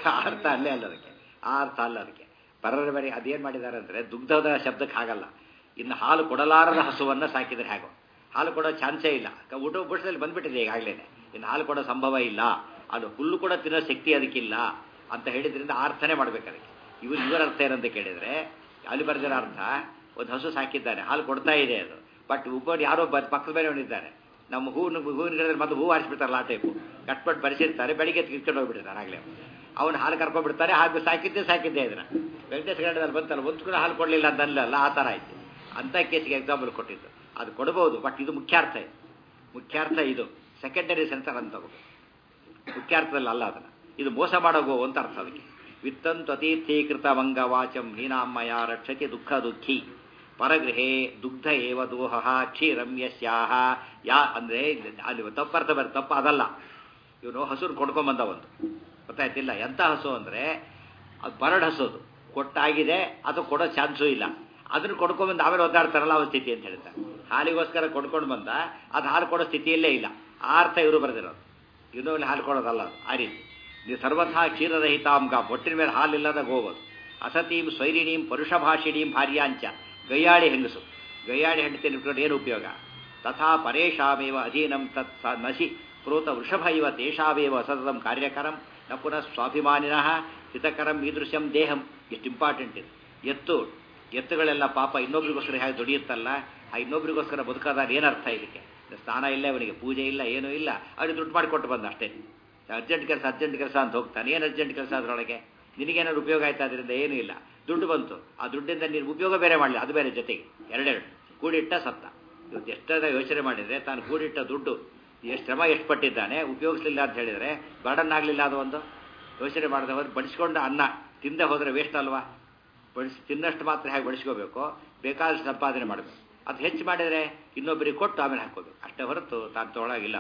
ಅರ್ಥ ಅಲ್ಲೇ ಅಲ್ಲ ಅದಕ್ಕೆ, ಆ ಅರ್ಥ ಅಲ್ಲ ಅದಕ್ಕೆ. ಪರರ ಬೇರೆ ಅದೇನು ಮಾಡಿದ್ದಾರೆ ಅಂದರೆ ದುಗ್ಧದ ಶಬ್ದಕ್ಕೆ ಆಗಲ್ಲ. ಇನ್ನು ಹಾಲು ಕೊಡಲಾರದ ಹಸುವನ್ನು ಸಾಕಿದರೆ ಹೇಗೋ, ಹಾಲು ಕೊಡೋ ಚಾನ್ಸೇ ಇಲ್ಲ, ಊಟ ಬುಡ್ಸದಲ್ಲಿ ಬಂದ್ಬಿಟ್ಟಿದೆ ಈಗಾಗಲೇ, ಇನ್ನು ಹಾಲು ಕೊಡೋ ಸಂಭವ ಇಲ್ಲ, ಅದು ಹುಲ್ಲು ಕೂಡ ತಿನ್ನೋ ಶಕ್ತಿ ಅದಕ್ಕಿಲ್ಲ ಅಂತ ಹೇಳಿದ್ರಿಂದ ಅರ್ಥನೇ ಮಾಡ್ಬೇಕು ಅದಕ್ಕೆ. ಇವರು ಇವರ ಅರ್ಥ ಏನಂತ ಕೇಳಿದರೆ, ಅಲ್ಲಿ ಬರೆದಿರೋ ಅರ್ಥ, ಒಂದು ಹಸು ಸಾಕಿದ್ದಾನೆ, ಹಾಲು ಕೊಡ್ತಾ ಇದೆ ಅದು, ಬಟ್ ಒಬ್ಬರು ಯಾರೋ ಬ ಪಕ್ಕದ ಬೇರೆಯವನಿದ್ದಾರೆ, ನಮ್ಮ ಹೂವಿನ ಹೂವಿನ ಗಿಡದಲ್ಲಿ ಮತ್ತೆ ಹೂವು ಹಾರಿಸ್ಬಿಡ್ತಾರಲ್ಲ ಆ ಟೈಪು, ಕಟ್ಪಟ್ಟು ಬರೆಸಿರ್ತಾರೆ, ಬೆಳಿಗ್ಗೆ ಕಿತ್ಕೊಂಡು ಹೋಗ್ಬಿಡ್ತಾರೆ ಆಗಲೇ, ಅವನು ಹಾಲು ಕರ್ಕೊಂಡ್ಬಿಡ್ತಾರೆ, ಹಾಗೆ ಸಾಕಿದ್ದೇ ಸಾಕಿದ್ದೆ ಇದನ್ನು ವೆಂಕಟೇಶ್ ಗಂಡದಲ್ಲಿ ಬಂತಲ್ಲ ಒಂದು ಕೂಡ ಹಾಲು ಕೊಡಲಿಲ್ಲ ಅಂತ ಅಲ್ಲ, ಆ ಥರ ಆಯ್ತು. ಅಂಥ ಕೇಸಿಗೆ ಎಕ್ಸಾಂಪಲ್ ಕೊಟ್ಟಿದ್ದು, ಅದು ಕೊಡ್ಬೋದು, ಬಟ್ ಇದು ಮುಖ್ಯಾರ್ಥ, ಇದು ಮುಖ್ಯಾರ್ಥ, ಇದು ಸೆಕೆಂಡರಿ ಸೆನ್ಸ್ ಅಂತ ತಗೋಬೇಕು, ಮುಖ್ಯಾರ್ಥದಲ್ಲಿ ಅಲ್ಲ ಅದನ್ನು. ಇದು ಮೋಸ ಮಾಡೋಗೋ ಅಂತ ಅರ್ಥ ಅದಕ್ಕೆ. ವಿತ್ತಂತು ಅತೀರ್ಥೀಕೃತ ಮಂಗ ವಾಚಂ ಹೀನಾಮಯ ರಕ್ಷತಿ ದುಃಖ ದುಃಖಿ ಪರಗೃಹೇ ದುಗ್ಧ ಏವ ದೋಹ ಕ್ಷೀರಂ ಯಸ್ಯಾಹ ಯಾ ಅಂದರೆ ಅಲ್ಲಿ ತಪ್ಪರ್ಥ ಬರ ತಪ್ಪು ಅದಲ್ಲ. ಇವನು ಹಸುರು ಕೊಡ್ಕೊಂಬಂದ ಒಂದು ಗೊತ್ತಾಯ್ತಿಲ್ಲ, ಎಂಥ ಹಸು ಅಂದರೆ ಅದು ಬರಡ್ ಹಸೋದು, ಕೊಟ್ಟಾಗಿದೆ, ಅದು ಕೊಡೋ ಚಾನ್ಸೂ ಇಲ್ಲ, ಅದನ್ನು ಕೊಡ್ಕೊಂಬಂದು ಆಮೇಲೆ ಒದ್ದಾಡ್ತಾರಲ್ಲ ಅವನ ಸ್ಥಿತಿ ಅಂತ ಹೇಳ್ತಾರೆ. ಹಾಲಿಗೋಸ್ಕರ ಕೊಡ್ಕೊಂಡು ಬಂದ, ಅದು ಹಾಲು ಕೊಡೋ ಸ್ಥಿತಿಯಲ್ಲೇ ಇಲ್ಲ, ಆ ಅರ್ಥ ಇವರು ಬರೆದಿರೋದು. ಇನ್ನೊಂದು ಹಾಲು ಕೊಡೋದಲ್ಲ ಅದು, ಆ ರೀತಿ. ನೀವು ಸರ್ವಥಾ ಕ್ಷೀರರಹಿತಾಂಗ, ಬೊಟ್ಟಿನ ಮೇಲೆ ಹಾಲಿಲ್ಲದ ಗೋವುದು. ಅಸತೀಂ ಸ್ವೈರಿಣೀಂ ಪರುಷಭಾಷಿಣೀಂ ಭಾರ್ಯಾಂಚ, ಗಯ್ಯಾಳಿ ಹೆಂಗಸು, ಗಯ್ಯಾಳಿ ಹೆಂಡತಿಯನ್ನು ಇಟ್ಕೊಂಡು ಏನು ಉಪಯೋಗ. ತಥಾ ಪರೇಶಾಮೇವ ಅಧೀನಂ ತತ್ ಸ ನಶಿ ಪ್ರೋತ ವೃಷಭ ಇವ ತೇಷಾವೇವ ಸತತಂ ಕಾರ್ಯಕರಂ ನ ಪುನಃ ಸ್ವಾಭಿಮಾನಿನಃ ಹಿತಕರಂ ಈದೃಶ್ಯಂ ದೇಹಂ. ಎಷ್ಟು ಇಂಪಾರ್ಟೆಂಟ್ ಇದು. ಎತ್ತು ಎತ್ತುಗಳೆಲ್ಲ ಪಾಪ ಇನ್ನೊಬ್ರಿಗೋಸ್ಕರ ಹೇಗೆ ದುಡಿಯುತ್ತಲ್ಲ, ಆ ಇನ್ನೊಬ್ರಿಗೋಸ್ಕರ ಬದುಕೋದಾಗ ಏನರ್ಥ ಇದಕ್ಕೆ? ಸ್ನಾನ ಇಲ್ಲ, ಅವನಿಗೆ ಪೂಜೆ ಇಲ್ಲ, ಏನೂ ಇಲ್ಲ, ಅವ್ರಿಗೆ ದುಡ್ಡು ಮಾಡಿ ಕೊಟ್ಟು ಬಂದ ಅಷ್ಟೇ. ಅರ್ಜೆಂಟ್ ಕೆಲಸ ಅರ್ಜೆಂಟ್ ಕೆಲಸ ಅಂತ ಹೋಗ್ತಾನೆ, ಏನು ಅರ್ಜೆಂಟ್ ಕೆಲಸ ಅದರೊಳಗೆ? ನಿನಗೇನಾದ್ರು ಉಪಯೋಗ ಆಯ್ತಾ ಅದರಿಂದ? ಏನೂ ಇಲ್ಲ. ದುಡ್ಡು ಬಂತು, ಆ ದುಡ್ಡಿಂದ ನೀನು ಉಪಯೋಗ ಬೇರೆ ಮಾಡಲಿ, ಅದು ಬೇರೆ ಜೊತೆಗೆ ಎರಡೆರಡು ಕೂಡಿಟ್ಟ ಸತ್ತ. ಇವತ್ತು ಎಷ್ಟಾದ ಯೋಚನೆ ಮಾಡಿದರೆ ತಾನು ಕೂಡಿಟ್ಟ ದುಡ್ಡು ಎಷ್ಟು ಶ್ರಮ ಎಷ್ಟು ಪಟ್ಟಿದ್ದಾನೆ, ಉಪಯೋಗಿಸಲಿಲ್ಲ ಅಂತ ಹೇಳಿದರೆ ಬರ್ಡನ್ ಆಗಲಿಲ್ಲ. ಅದು ಒಂದು ಯೋಚನೆ ಮಾಡಿದವರು ಬಡಿಸ್ಕೊಂಡು ಅನ್ನ ತಿಂದೆ ಹೋದರೆ ವೇಸ್ಟ್ ಅಲ್ವಾ? ಬಡಿಸಿ ತಿನ್ನಷ್ಟು ಮಾತ್ರ ಹೇಗೆ ಬಡಿಸ್ಕೋಬೇಕು, ಬೇಕಾದಷ್ಟು ಸಂಪಾದನೆ ಮಾಡಬೇಕು. ಅದು ಹೆಚ್ಚು ಮಾಡಿದರೆ ಇನ್ನೊಬ್ಬರಿಗೆ ಕೊಟ್ಟು ಆಮೇಲೆ ಹಾಕೋಬೇಕು, ಅಷ್ಟೇ ಹೊರತು ತಾನು ತೊಗೊಳಗಿಲ್ಲ.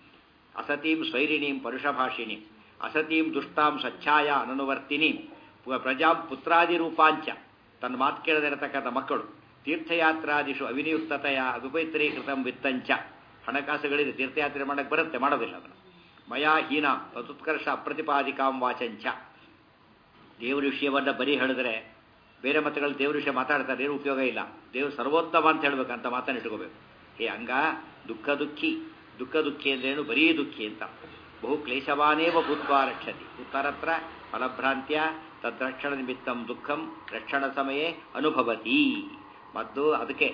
ಅಸತೀಂ ಸ್ವೈರಿಣೀಂ ಪರುಷಭಾಷಿಣೀಂ ಅಸತೀಂ ದುಷ್ಟಾಂ ಸ್ವಚ್ಛಾಯ ಅನನುವರ್ತಿನೀಂ ಪ್ರಜಾಂ ಪುತ್ರಾದಿ ರೂಪಾಂಚ, ತನ್ನ ಮಾತು ಕೇಳದಿರತಕ್ಕಂಥ ಮಕ್ಕಳು. ತೀರ್ಥಯಾತ್ರಾದಿಷು ಅವಿನಿಯುಕ್ತತೆಯ ಅವಿಪೈತ್ರೀಕೃತಂ ವಿತ್ತಂಚ, ಹಣಕಾಸುಗಳಿದೆ, ತೀರ್ಥಯಾತ್ರೆ ಮಾಡೋಕ್ಕೆ ಬರುತ್ತೆ, ಮಾಡೋದಿಲ್ಲ ಅದನ್ನು. ಮಯಾ ಹೀನಾಂ ತದುತ್ಕರ್ಷ ಅಪ್ರತಿಪಾದಿಕಾಂ ವಾಚಂಚ, ದೇವ್ರ ವಿಷಯವನ್ನು ಬರೀ ಹೇಳಿದ್ರೆ, ಬೇರೆ ಮತಗಳು ದೇವ್ರ ವಿಷಯ ಮಾತಾಡ್ತಾರೆ, ಏನು ಉಪಯೋಗ ಇಲ್ಲ. ದೇವ್ರು ಸರ್ವೋತ್ತಮ ಅಂತ ಹೇಳ್ಬೇಕಂತ ಮಾತನ್ನು ಇಟ್ಕೋಬೇಕು. ಹೇ ಹಂಗ ದುಃಖ ದುಃಖಿ, ದುಃಖ ದುಃಖಿ ಅಂದ್ರೇನು? ಬರೀ ದುಃಖಿ ಅಂತ. ಬಹು ಕ್ಲೇಶವಾನೇವ ಭೂತ್ವಾ ರಕ್ಷತಿ ಉತ್ತರತ್ರ ಫಲಭ್ರಾಂತ್ಯ ತದ್ರಕ್ಷಣ ನಿಮಿತ್ತಂ ದುಃಖಂ ರಕ್ಷಣ ಸಮಯೇ ಅನುಭವತಿ. ಮತ್ತು ಅದಕ್ಕೆ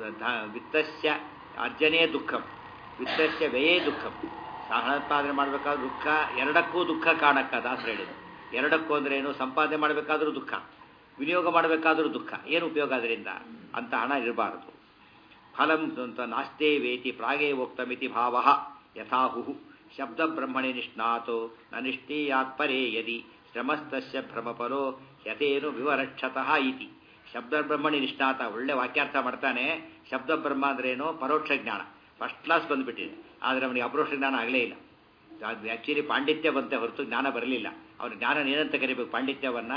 ವಿತ್ತಸ್ಯ ಅರ್ಜನೇ ದುಃಖಂ ವಿತ್ತಸ್ಯ ವ್ಯಯೇ ದುಃಖಂ. ಹಣೋತ್ಪಾದನೆ ಮಾಡಬೇಕಾದ್ರೂ ದುಃಖ, ಎರಡಕ್ಕೂ ದುಃಖ ಕಾಣಕ್ಕ ದಾಸರು ಹೇಳಿದರು. ಎರಡಕ್ಕೂ ಅಂದ್ರೆ ಏನು? ಸಂಪಾದನೆ ಮಾಡಬೇಕಾದ್ರೂ ದುಃಖ, ವಿನಿಯೋಗ ಮಾಡಬೇಕಾದ್ರೂ ದುಃಖ. ಏನು ಉಪಯೋಗ ಅದರಿಂದ? ಅಂತ ಹಣ ಇರಬಾರದು. ಫಲಂ ನಾಸ್ತೆ ವೇತಿ ಪ್ರಾಗೇ ವೋಕ್ತಮಿತಿ ಭಾವ ಯಥಾಹು ಶಬ್ದ ಬ್ರಹ್ಮಣಿ ನಿಷ್ಣಾತೋ ನ ನಿಷ್ಠೀಯಾತ್ ಪರೇ ಯದಿ ಶ್ರಮಸ್ತಸ್ಯ ಭ್ರಮಫಲೋ ಯಥೇನು ವಿವರಕ್ಷತಃ ಇತಿ. ಶಬ್ದ ಬ್ರಹ್ಮಣಿ ನಿಷ್ಣಾತ, ಒಳ್ಳೆ ವಾಕ್ಯಾರ್ಥ ಮಾಡ್ತಾನೆ. ಶಬ್ದ ಬ್ರಹ್ಮ ಅಂದ್ರೇನು? ಪರೋಕ್ಷ ಜ್ಞಾನ ಫಸ್ಟ್ ಕ್ಲಾಸ್ ಬಂದುಬಿಟ್ಟಿದೆ, ಆದರೆ ಅವನಿಗೆ ಅಪರೋಕ್ಷ ಜ್ಞಾನ ಆಗಲೇ ಇಲ್ಲ. ಅದು ಆ್ಯಕ್ಚುಲಿ ಪಾಂಡಿತ್ಯ ಬಂತೆ ಹೊರತು ಜ್ಞಾನ ಬರಲಿಲ್ಲ. ಅವನ ಜ್ಞಾನ ಏನಂತ ಕರಿಬೇಕು ಪಾಂಡಿತ್ಯವನ್ನು?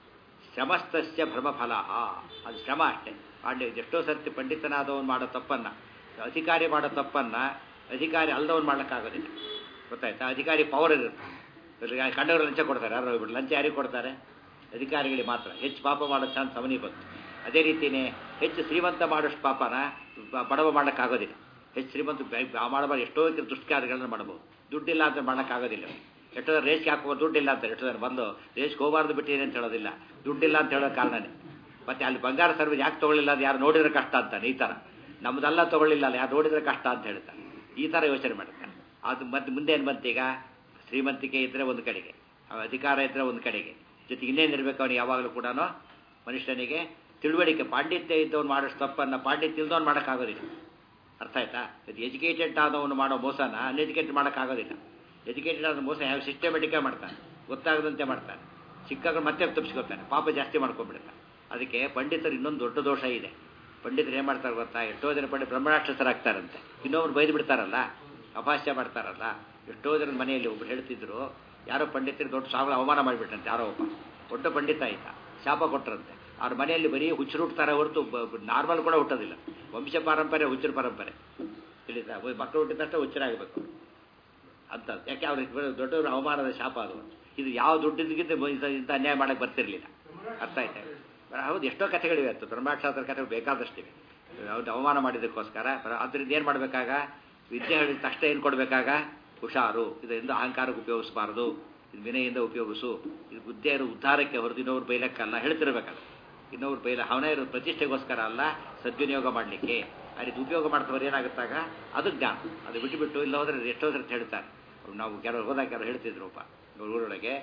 ಶ್ರಮಸ್ತಸ್ಯ ಭ್ರಮಫಲ, ಅದು ಶ್ರಮ ಅಷ್ಟೇ. ಪಾಂಡಿ ಎಷ್ಟೋ ಸರ್ತಿ ಪಂಡಿತನಾದವನು ಮಾಡೋ ತಪ್ಪನ್ನು, ಅಧಿಕಾರಿ ಮಾಡೋ ತಪ್ಪನ್ನು ಅಧಿಕಾರಿ ಅಲ್ಲದವನು ಮಾಡೋಕ್ಕಾಗೋದಿಲ್ಲ. ಗೊತ್ತಾಯ್ತಾ? ಅಧಿಕಾರಿ ಪವರ್ ಇರುತ್ತೆ, ಕಂಡವರು ಲಂಚ ಕೊಡ್ತಾರೆ, ಯಾರು ಹೋಗ್ಬಿಟ್ಟು ಲಂಚ ಯಾರಿಗೆ ಕೊಡ್ತಾರೆ? ಅಧಿಕಾರಿಗಳಿಗೆ ಮಾತ್ರ. ಹೆಚ್ಚು ಪಾಪ ಮಾಡೋ ಚಾನ್ಸ್ ಅವನಿಗೆ ಬಂತು. ಅದೇ ರೀತಿಯೇ ಹೆಚ್ಚು ಶ್ರೀಮಂತ ಮಾಡೋಷ್ಟು ಪಾಪನ ಬಡವ ಮಾಡೋಕ್ಕಾಗೋದಿಲ್ಲ. ಹೆಚ್ಚು ಶ್ರೀಮಂತ ಮಾಡಬಾರ್ದು. ಎಷ್ಟೋ ದುಷ್ಕಾರ್ಯಗಳನ್ನು ಮಾಡ್ಬೋದು, ದುಡ್ಡಿಲ್ಲ ಅಂತ ಮಾಡೋಕ್ಕಾಗೋದಿಲ್ಲ. ಎಷ್ಟೋ ರೇಸ್ಗೆ ಹಾಕುವ ದುಡ್ಡಿಲ್ಲ ಅಂತ ಎಷ್ಟೋ ಜನ ಬಂದು ರೇಸ್ಗೆ ಹೋಗಬಾರ್ದು ಬಿಟ್ಟಿದೆ ಅಂತ ಹೇಳೋದಿಲ್ಲ, ದುಡ್ಡಿಲ್ಲ ಅಂತ ಹೇಳೋ ಕಾರಣನೇ. ಮತ್ತು ಅಲ್ಲಿ ಬಂಗಾರ ಸರ್ವಿಸ್ ಯಾಕೆ ತೊಗೊಳ್ಳಿಲ್ಲ, ಅದು ಯಾರು ನೋಡಿದ್ರೆ ಕಷ್ಟ ಅಂತಾನೆ. ಈ ಥರ ನಮ್ಮದೆಲ್ಲ ತೊಗೊಳ್ಳಿಲ್ಲ ಅಲ್ಲ, ಯಾರು ನೋಡಿದ್ರೆ ಕಷ್ಟ ಅಂತ ಹೇಳ್ತಾನೆ. ಈ ಥರ ಯೋಚನೆ ಮಾಡ್ತಾನೆ. ಅದು ಮತ್ತೆ ಮುಂದೆ ಏನು ಬಂತೀಗ? ಶ್ರೀಮಂತಿಕೆ ಇದ್ದರೆ ಒಂದು ಕಡೆಗೆ, ಅಧಿಕಾರ ಇದ್ದರೆ ಒಂದು ಕಡೆಗೆ, ಜೊತೆಗೆ ಇನ್ನೇನು ಇರಬೇಕು ಅವನಿಗೆ ಯಾವಾಗಲೂ ಕೂಡ ಮನುಷ್ಯನಿಗೆ ತಿಳುವಳಿಕೆ. ಪಾಂಡಿತ್ಯ ಇದ್ದವನು ಮಾಡೋಷ್ಟು ತಪ್ಪನ್ನು ಪಾಂಡಿತ್ಯ ಇಲ್ದವನು ಮಾಡೋಕ್ಕಾಗೋದಿಲ್ಲ. ಅರ್ಥ ಆಯ್ತಾ? ಇದು ಎಜುಕೇಟೆಡ್ ಆದವನು ಮಾಡೋ ಮೋಸನ ಅನ್ಎಜುಕೇಟೆಡ್ ಮಾಡೋಕ್ಕಾಗೋದಿಲ್ಲ. ಎಜುಕೇಟೆಡ್ ಆದ ಮೋಸ ಯಾವ ಸಿಸ್ಟಮೆಟಿಕ್ಕಾಗಿ ಮಾಡ್ತಾನೆ, ಗೊತ್ತಾಗದಂತೆ ಮಾಡ್ತಾನೆ. ಸಿಕ್ಕಾಗ ಮತ್ತೆ ತಪ್ಪಿಸ್ಕೊತಾನೆ, ಪಾಪ ಜಾಸ್ತಿ ಮಾಡ್ಕೊಂಡ್ಬಿಡ್ತಾನೆ. ಅದಕ್ಕೆ ಪಂಡಿತರು ಇನ್ನೊಂದು ದೊಡ್ಡ ದೋಷ ಇದೆ. ಪಂಡಿತರು ಏನು ಮಾಡ್ತಾರೆ ಗೊತ್ತಾ? ಎಷ್ಟೋ ಜನ ಪಂಡಿತ ಬ್ರಹ್ಮರಾಕ್ಷಸರಾಗ್ತಾರಂತೆ. ಇನ್ನೊಬ್ರು ಬೈದು ಬಿಡ್ತಾರಲ್ಲ, ಅಪಹಾಸ್ಯ ಮಾಡ್ತಾರಲ್ಲ. ಎಷ್ಟೋ ಜನ ಮನೆಯಲ್ಲಿ ಒಬ್ರು ಹೇಳ್ತಿದ್ರು, ಯಾರೋ ಪಂಡಿತರು ದೊಡ್ಡ ಸಾವಳ ಅವಮಾನ ಮಾಡಿಬಿಟ್ರಂತೆ. ಯಾರೋ ಒಬ್ಬ ದೊಡ್ಡ ಪಂಡಿತ ಆಯ್ತ, ಶಾಪ ಕೊಟ್ಟರಂತೆ. ಅವ್ರ ಮನೆಯಲ್ಲಿ ಬರೀ ಹುಚ್ಚರು ಹುಟ್ಟುತ್ತಾರೆ ಹೊರತು ನಾರ್ಮಲ್ ಕೂಡ ಹುಟ್ಟೋದಿಲ್ಲ. ವಂಶ ಪಾರಂಪರೆ, ಹುಚ್ಚರ ಪರಂಪರೆ ತಿಳಿತಾ? ಮಕ್ಕಳು ಹುಟ್ಟಿದ ತಕ್ಷಣ ಹುಚ್ಚರಾಗಬೇಕು ಅಂತ. ಯಾಕೆ ಅವ್ರಿಗೆ ದೊಡ್ಡವರು ಅವಮಾನದ ಶಾಪ ಅದು. ಇದು ಯಾವ ದುಡ್ಡಿದ್ದಕ್ಕಿಂತ ಇಂಥ ಅನ್ಯಾಯ ಮಾಡೋಕ್ಕೆ ಬರ್ತಿರ್ಲಿಲ್ಲ. ಅರ್ಥ ಆಯ್ತಾ? ಹೌದು, ಎಷ್ಟೋ ಕಥೆಗಳಿವೆ. ಅದು ಬ್ರಹ್ಮಾಕ್ಷಾತ್ರ ಕಥೆಗಳು ಬೇಕಾದಷ್ಟಿವೆ. ಹೌದು, ಅವಮಾನ ಮಾಡಿದ್ದಕ್ಕೋಸ್ಕರ. ಅದರಿಂದ ಏನು ಮಾಡಬೇಕಾಗ, ವಿದ್ಯೆ ಹೇಳಿದ ತಕ್ಷಣ ಏನು ಕೊಡಬೇಕಾಗ, ಹುಷಾರು, ಇದರಿಂದ ಅಹಂಕಾರಕ್ಕೆ ಉಪಯೋಗಿಸಬಾರ್ದು, ಇದು ವಿನಯಿಂದ ಉಪಯೋಗಿಸು, ಇದು ಬುದ್ಧಿಯ ಉದ್ಧಾರಕ್ಕೆ ಹೊರತು ಇನ್ನೊಬ್ರು ಬೈಲಕ್ಕಲ್ಲ ಹೇಳ್ತಿರ್ಬೇಕಲ್ಲ. ಇನ್ನೊಬ್ರು ಬೈಲ ಅವನೇ ಇರೋ ಪ್ರತಿಷ್ಠೆಗೋಸ್ಕರ ಅಲ್ಲ, ಸದ್ವಿನಿಯೋಗ ಮಾಡಲಿಕ್ಕೆ. ಆ ರೀತಿ ಉಪಯೋಗ ಮಾಡ್ತವ್ರು ಏನಾಗುತ್ತಾಗ ಅದು ಜ್ಞಾನ. ಅದು ಬಿಟ್ಟುಬಿಟ್ಟು ಇಲ್ಲ ಹೋದ್ರೆ ಎಷ್ಟೋ ಸರಿ ಹೇಳ್ತಾರೆ. ನಾವು ಕೆಲವರು ಹೋದಾಗ ಕೆಲವರು ಹೇಳ್ತಿದ್ರುಪ್ಪ, ಊರೊಳಗೆ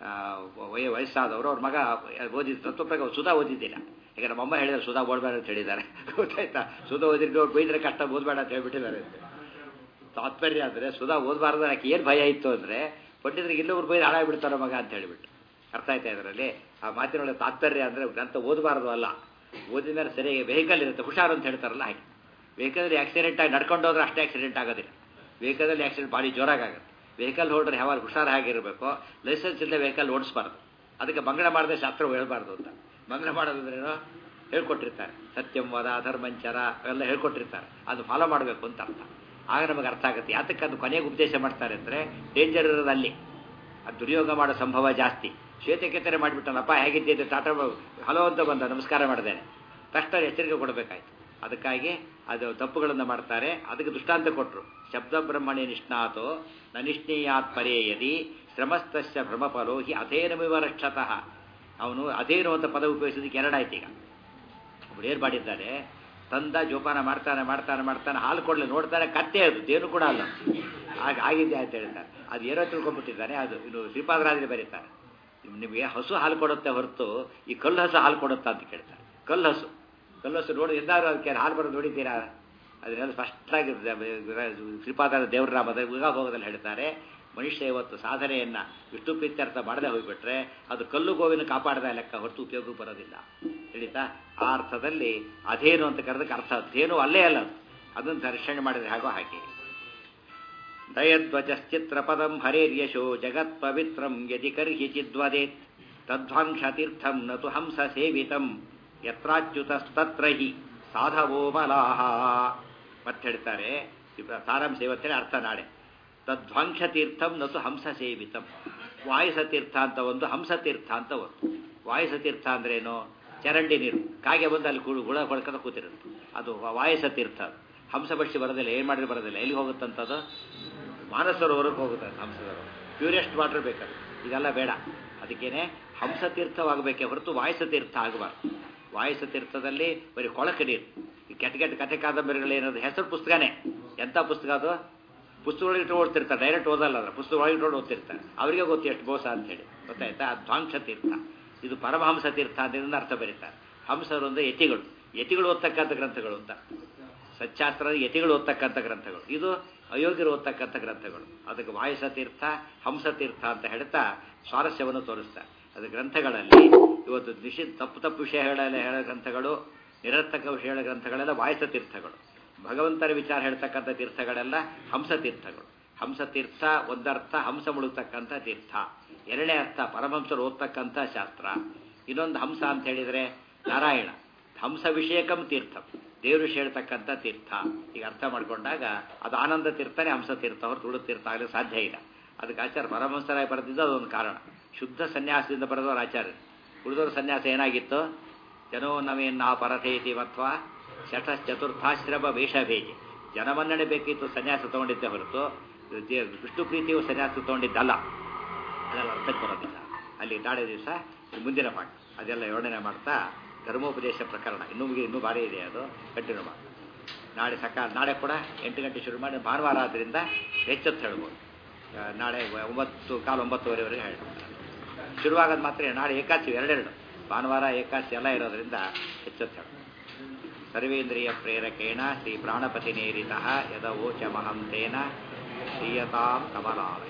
ವಯ ವಯಸ್ಸಾದವರು ಅವ್ರ ಮಗ ಓದಿದ ತತ್ವಪ್ರಕಾರ ಸುಧಾ ಓದಿದ್ದಿಲ್ಲ. ಈಗ ನಮ್ಮಮ್ಮ ಹೇಳಿದ್ರೆ ಸುಧಾ ಓದಬೇಡ ಅಂತ ಹೇಳಿದ್ದಾರೆ. ಗೊತ್ತಾಯ್ತಾ? ಸುಧಾ ಓದಿದ್ದು ಅವ್ರು ಬೈದ್ರೆ ಕಷ್ಟ ಓದಬೇಡ ಅಂತ ಹೇಳ್ಬಿಟ್ಟಿದ್ದಾರೆ ಅಂತ. ತಾತ್ಪರ್ಯ ಅಂದರೆ ಸುಧಾ ಓದಬಾರ್ದು. ಯಾಕೆ ಏನು ಭಯ ಇತ್ತು ಅಂದರೆ ಪಂಡಿತರಿಗೆ ಇನ್ನೊಬ್ರು ಬೈದು ಹಾಳಾಗ್ಬಿಡ್ತಾರೋ ಮಗ ಅಂತ ಹೇಳಿಬಿಟ್ಟು. ಅರ್ಥ ಆಯ್ತಾ ಇದರಲ್ಲಿ? ಆ ಮಾತಿನೊಳಗೆ ತಾತ್ಪರ್ಯ ಅಂದರೆ ಗ್ರಂಥ ಓದಬಾರ್ದು ಅಲ್ಲ, ಓದಿದ ಮೇಲೆ ಸರಿಯಾಗಿ ವೆಹಿಕಲ್ ಇರುತ್ತೆ, ಹುಷಾರು ಅಂತ ಹೇಳ್ತಾರಲ್ಲ ಹಾಗೆ. ವೆಹಿಕಲ್ದಲ್ಲಿ ಆಕ್ಸಿಡೆಂಟ್ ಆಗಿ ನಡ್ಕೊಂಡು ಹೋದ್ರೆ ಅಷ್ಟೇ ಆಕ್ಸಿಡೆಂಟ್ ಆಗೋದಿಲ್ಲ. ವೆಹಿಕಲ್ದಲ್ಲಿ ಆಕ್ಸಿಡೆಂಟ್ ಭಾರಿ ಜೋರಾಗುತ್ತೆ. ವೆಹಿಕಲ್ ಹೊಡ್ರೆ ಯಾವಾಗ ಹುಷಾರು ಆಗಿರಬೇಕು. ಲೈಸೆನ್ಸ್ ಇಲ್ಲದೆ ವೆಹಿಕಲ್ ಓಡಿಸ್ಬಾರ್ದು. ಅದಕ್ಕೆ ಮಂಗಳ ಮಾಡದೆ ಶಾಸ್ತ್ರ ಹೇಳ್ಬಾರ್ದು ಅಂತ. ಮಂಗಳ ಮಾಡೋದಂದ್ರೇನೋ ಹೇಳ್ಕೊಟ್ಟಿರ್ತಾರೆ. ಸತ್ಯಂ ವದ ಧರ್ಮಂಚರ ಅವೆಲ್ಲ ಹೇಳ್ಕೊಟ್ಟಿರ್ತಾರೆ. ಅದು ಫಾಲೋ ಮಾಡಬೇಕು ಅಂತ ಅರ್ಥ. ಆಗ ನಮಗೆ ಅರ್ಥ ಆಗುತ್ತೆ. ಯಾತಕ್ಕೆ ಅದು ಕೊನೆಗೆ ಉಪದೇಶ ಮಾಡ್ತಾರೆ ಅಂದರೆ ಡೇಂಜರ್ ಇರೋದು ಅಲ್ಲಿ. ಅದು ದುರ್ಯೋಗ ಮಾಡೋ ಸಂಭವ ಜಾಸ್ತಿ. ಶ್ವೇತಕೆತ್ತನೆ ಮಾಡಿಬಿಟ್ಟನಪ್ಪ, ಹೇಗಿದ್ದೆ ಟಾಟಾ ಹಲೋ ಅಂತ ಬಂದ, ನಮಸ್ಕಾರ ಮಾಡಿದ್ದೇನೆ, ತಕ್ಷಣ ಎಚ್ಚರಿಕೆ ಕೊಡಬೇಕಾಯ್ತು. ಅದಕ್ಕಾಗಿ ಅದು ತಪ್ಪುಗಳನ್ನು ಮಾಡ್ತಾರೆ. ಅದಕ್ಕೆ ದೃಷ್ಟಾಂತ ಕೊಟ್ಟರು. ಶಬ್ದ ಬ್ರಹ್ಮಣಿ ನಿಷ್ಣಾತೋ ನ ನಿಷ್ಣೀಯಾತ್ ಪರೇಯದಿ ಶ್ರಮಸ್ತಸ್ಯ ಭ್ರಮಫಲೋ ಹಿ ಅಧೇನಮಿವ ರಕ್ಷತಃ. ಅವನು ಅಧೇನು ಅಂತ ಪದ ಉಪಯೋಗಿಸೋದಕ್ಕೆ ಎರಡಾಯ್ತು. ಈಗ ಅವ್ರು ಏನು ಮಾಡಿದ್ದಾರೆ, ತಂದ ಜೋಪಾನ ಮಾಡ್ತಾನೆ ಮಾಡ್ತಾನೆ ಮಾಡ್ತಾನೆ ಹಾಲು ಕೊಡಲಿ ನೋಡ್ತಾನೆ, ಕತ್ತೆ ಅದು ದೇನು ಕೂಡ ಅಲ್ಲ, ಆಗ ಆಗಿದ್ದೆ ಅಂತ ಹೇಳ್ತಾರೆ. ಅದು ಏನೋ ತಿಳ್ಕೊಂಡ್ಬಿಟ್ಟಿದ್ದಾನೆ. ಅದು ಇನ್ನು ಶ್ರೀಪಾದರಾಜರು ಬರೀತಾರೆ, ನಿಮಗೆ ಹಸು ಹಾಲು ಕೊಡುತ್ತೆ ಹೊರತು ಈ ಕಲ್ಲು ಹಸು ಹಾಲು ಕೊಡುತ್ತಾ ಅಂತ ಕೇಳ್ತಾರೆ. ಕಲ್ಲು ಹಸು ಕಲ್ಲು ಹಸು ನೋಡಿ ಎಂದಾದ್ರು ಅದಕ್ಕೆ ಹಾಲು ಬರೋದು ನೋಡಿದ್ದೀರಾ? ಅದನ್ನೆಲ್ಲ ಸ್ಪಷ್ಟವಾಗಿ ಶ್ರೀಪಾದರ ದೇವರ ನಾಮದ ಯುಗ ಭೋಗದಲ್ಲಿ ಹೇಳ್ತಾರೆ. ಮನುಷ್ಯ ಇವತ್ತು ಸಾಧನೆಯನ್ನು ವಿಷ್ಣು ಪ್ರೀತ್ಯರ್ಥ ಮಾಡದೆ ಹೋಗಿಬಿಟ್ರೆ ಅದು ಕಲ್ಲು ಗೋವಿನ ಕಾಪಾಡದ ಲೆಕ್ಕ ಹೊರತು ಉಪಯೋಗಕ್ಕೆ ಬರೋದಿಲ್ಲ. ತಿಳಿತಾ? ಆ ಅರ್ಥದಲ್ಲಿ ಅಧೇನು ಅಂತ ಕರೆದಕ್ಕೆ ಅರ್ಥ ಅಧೇನು ಅಲ್ಲೇ ಅಲ್ಲ, ಅದನ್ನು ದರ್ಶನ ಮಾಡಿದರೆ ಹಾಗೋ ಹಾಕಿ. ದಯಧ್ವಜಶ್ಚಿತ್ರ ಪದಂ ಹರೇರ್ಯಶೋ ಜಗತ್ ಪವಿತ್ರಂ ಯದಿ ಕರ್ಹಿ ಚಿದ್ವದೇತ್ ತದ್ವಾಂಕ್ಷತೀರ್ಥಂ ನತು ಹಂಸ ಸೇವಿತಂ ಯತ್ರಾಚ್ಯುತಸ್ತತ್ರ ಹಿ ಸಾಧವೋ ಬಲಾಹ. ಮತ್ತೆ ಹೇಳ್ತಾರೆ ಸಾರಾಂಶ ಇವತ್ತೇ ಅರ್ಥ ನಾಳೆ. ತದ್ವಾಂಕ್ಷತೀರ್ಥಂ ನತು ಹಂಸ ಸೇವಿತಂ. ವಾಯುಸತೀರ್ಥ ಅಂತ ಒಂದು, ಹಂಸತೀರ್ಥ ಅಂತ ಒಂದು. ವಾಯುಸತೀರ್ಥ ಅಂದ್ರೇನು? ಚರಂಡಿ ನೀರು ಕಾಗೆ ಬಂದು ಅಲ್ಲಿ ಗುಳ ಗುಳ ಹೊಡ್ಕೊಂಡು ಕೂತಿರುತ್ತೆ, ಅದು ವಾಯುಸತೀರ್ಥ. ಹಂಸ ಬಡ್ಸಿ ಬರೋದಿಲ್ಲ, ಏನು ಮಾಡಿದ್ರೆ ಬರೋದಿಲ್ಲ. ಎಲ್ಲಿಗೆ ಹೋಗುತ್ತಂಥದ್ದು? ಮಾನಸರೋವರಕ್ಕೆ ಹೋಗುತ್ತೆ ಹಂಸದವರು. ಪ್ಯೂರೆಸ್ಟ್ ವಾಟರ್ ಬೇಕಾದ್ರೆ ಇದೆಲ್ಲ ಬೇಡ. ಅದಕ್ಕೇನೆ ಹಂಸತೀರ್ಥವಾಗಬೇಕೇ ಹೊರತು ವಾಯುಸತೀರ್ಥ ಆಗಬಾರ್ದು. ವಾಯುಸತೀರ್ಥದಲ್ಲಿ ಬರೀ ಕೊಳಕ ನೀರು. ಈ ಕೆಟ್ಟ ಕೆಟ್ಟ ಕಥೆ ಕಾದಂಬರಿಗಳೇನದು ಹೆಸರು ಪುಸ್ತಕನೇ. ಎಂಥ ಪುಸ್ತಕ ಅದು? ಪುಸ್ತಕಗಳಿಗೆ ಇಟ್ಟು ಓದ್ತಿರ್ತಾರೆ, ಡೈರೆಕ್ಟ್ ಓದಲ್ಲ. ಅದರ ಪುಸ್ತಕ ಒಳಗೆ ಇಟ್ಟು ಓದ್ತಿರ್ತಾರೆ. ಅವರಿಗೆ ಗೊತ್ತು ಎಷ್ಟು ಮೋಸ ಅಂತೇಳಿ. ಗೊತ್ತಾಯ್ತಾ? ಅದು ಧ್ವಾಂಕ್ಷ ತೀರ್ಥ. ಇದು ಪರಮಹಂಸ ತೀರ್ಥ ಅಂತ ಅರ್ಥ ಬರೀತಾರೆ. ಹಂಸರು ಅಂದರೆ ಯತಿಗಳು, ಯತಿಗಳು ಓದ್ತಕ್ಕಂಥ ಗ್ರಂಥಗಳು ಅಂತ. ಸಚ್ಚಾಸ್ತ್ರದ ಯತಿಗಳು ಓದ್ತಕ್ಕಂಥ ಗ್ರಂಥಗಳು, ಇದು ಅಯೋಗ್ಯರು ಓದ್ತಕ್ಕಂಥ ಗ್ರಂಥಗಳು. ಅದಕ್ಕೆ ವಾಯುಸತೀರ್ಥ ಹಂಸತೀರ್ಥ ಅಂತ ಹೇಳ್ತಾ ಸ್ವಾರಸ್ಯವನ್ನು ತೋರಿಸ್ತಾರೆ. ಅದು ಗ್ರಂಥಗಳಲ್ಲಿ ಇವತ್ತು ನಿಷಿದ್ಧ ತಪ್ಪು ತಪ್ಪು ವಿಷಯಗಳೆಲ್ಲ ಹೇಳೋ ಗ್ರಂಥಗಳು, ನಿರರ್ಥಕ ವಿಷಯಗಳ ಗ್ರಂಥಗಳೆಲ್ಲ ವಾಯುಸತೀರ್ಥಗಳು. ಭಗವಂತರ ವಿಚಾರ ಹೇಳ್ತಕ್ಕಂಥ ತೀರ್ಥಗಳೆಲ್ಲ ಹಂಸತೀರ್ಥಗಳು. ಹಂಸತೀರ್ಥ ಒಂದರ್ಥ ಹಂಸ ಮುಳುಗ್ತಕ್ಕಂಥ ತೀರ್ಥ, ಎರಡನೇ ಅರ್ಥ ಪರಮಹಂಸರು ಓದ್ತಕ್ಕಂಥ ಶಾಸ್ತ್ರ. ಇನ್ನೊಂದು ಹಂಸ ಅಂತ ಹೇಳಿದರೆ ನಾರಾಯಣ, ಹಂಸ ವಿಷಯಕಂ ತೀರ್ಥಂ, ದೇವರು ವಿಷಯ ಹೇಳ್ತಕ್ಕಂಥ ತೀರ್ಥ. ಈಗ ಅರ್ಥ ಮಾಡಿಕೊಂಡಾಗ ಅದು ಆನಂದ ತೀರ್ಥನೇ ಹಂಸ ತೀರ್ಥ, ಹೊರತು ತುಳು ತೀರ್ಥ ಆಗಲಿ ಸಾಧ್ಯ ಇಲ್ಲ. ಅದಕ್ಕೆ ಆಚಾರ್ಯ ಪರಮಹಂಸರಾಗಿ ಬರೆದಿದ್ದು ಅದೊಂದು ಕಾರಣ. ಶುದ್ಧ ಸನ್ಯಾಸದಿಂದ ಬರೆದವರು ಆಚಾರ್ಯ. ಉಳಿದವರು ಸನ್ಯಾಸ ಏನಾಗಿತ್ತು? ಜನೋ ನವೇನ್ನಾ ಪರಥೇತಿ ಮತ್ವಾ ಶಠಶ್ಚತುರ್ಥಾಶ್ರಮ ವೇಷಭೇಜಿ. ಜನಮನ್ನಣೆ ಬೇಕಿತ್ತು ಸನ್ಯಾಸ ತಗೊಂಡಿದ್ದೆ ಹೊರತು ವಿಷ್ಣು ಪ್ರೀತಿಯು ಸನ್ಯಾಸ ತಗೊಂಡಿದ್ದಲ್ಲ. ಅದೆಲ್ಲ ಅರ್ಥಕ್ಕೆ ಬರೋದಿಲ್ಲ. ಅಲ್ಲಿ ನಾಳೆ ದಿವಸ ಮುಂದಿನ ಪಾಠ ಅದೆಲ್ಲ ಯೋಡನೆ ಮಾಡ್ತಾ ಧರ್ಮೋಪದೇಶ ಪ್ರಕರಣ ಇನ್ನೂ ಇನ್ನೂ ಭಾರಿ ಇದೆ, ಅದು ಕಂಟಿನ್ಯೂ ಮಾಡಿ. ನಾಳೆ ಸಕಾಲ ನಾಳೆ ಕೂಡ ಎಂಟು ಗಂಟೆ ಶುರು ಮಾಡಿ, ಭಾನುವಾರ ಆದ್ದರಿಂದ ಹೆಚ್ಚೊತ್ತು ಹೇಳ್ಬೋದು. ನಾಳೆ ಒಂಬತ್ತು ಕಾಲು ಒಂಬತ್ತುವರೆವರೆಗೆ ಹೇಳ್ತಾರೆ. ಶುರುವಾಗೋದು ಮಾತ್ರ ನಾಳೆ ಏಕಾದಶಿ ಎರಡೆರಡು, ಭಾನುವಾರ ಏಕಾದಶಿ ಎಲ್ಲ ಇರೋದರಿಂದ ಹೆಚ್ಚೊತ್ತು ಹೇಳ್ಬೋದು. ಸರ್ವೇಂದ್ರಿಯ ಪ್ರೇರಕೇಣ ಶ್ರೀ ಪ್ರಾಣಪತಿ ನೇರಿತಃ ಯದವೋಚ ಮಹಂತೇನ ಶ್ರೀಯತಾಂ ಕಮಲಾಲಯ.